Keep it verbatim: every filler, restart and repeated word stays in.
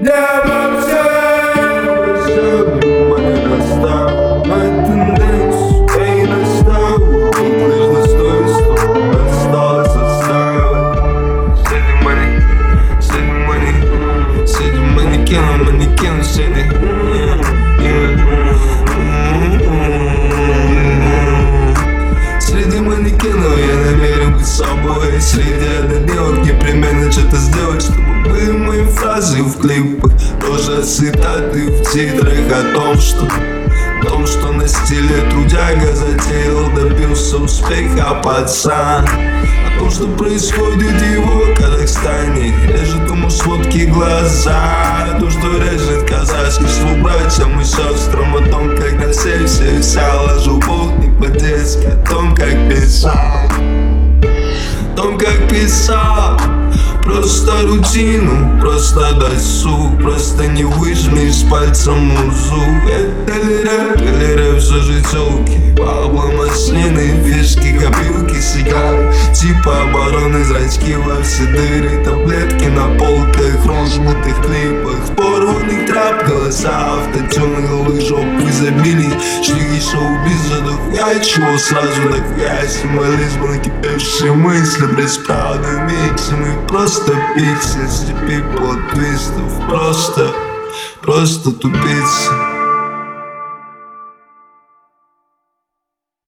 Я во всем внимание достал на тенденцию, я и настал. Тут лишь достоинство осталось отстаивать. С этим мани, с этим мани, с этим манекеном, манекеном с этой. Среди манекенов я намерен быть собой. Среди однодневок непременно что-то сделать, чтобы были мои фразы в клипах, тоже цитаты в титрах о том, что о том, что на стиле трудяга затеял, добился успеха пацан. О том, что происходит в его Казахстане, режет ему сводки глаза. О том, что режет казахских слуг братьям и сестрам. О том, как на сессии вся ложу Бог не по-детски. О том, как писал, о том, как писал. Просто рутину, просто досуг, просто не выжмешь пальцем музу. Это ли рэп, или рэп все же тёлки, бабла, маслины, фишки, копилки, сигары, типа обороны, зрачки во все дыры, таблетки на полках, розжмутых клипах, в порванных трап, голоса, автотюнинг, лыжок в изобилии, шлиги шоу-бизнеса, дохуя чего сразу дохуя, символизм, накипевшие мысли, бесправным миксом и просто Просто пиксель, слепи плод твистов, просто, просто тупица.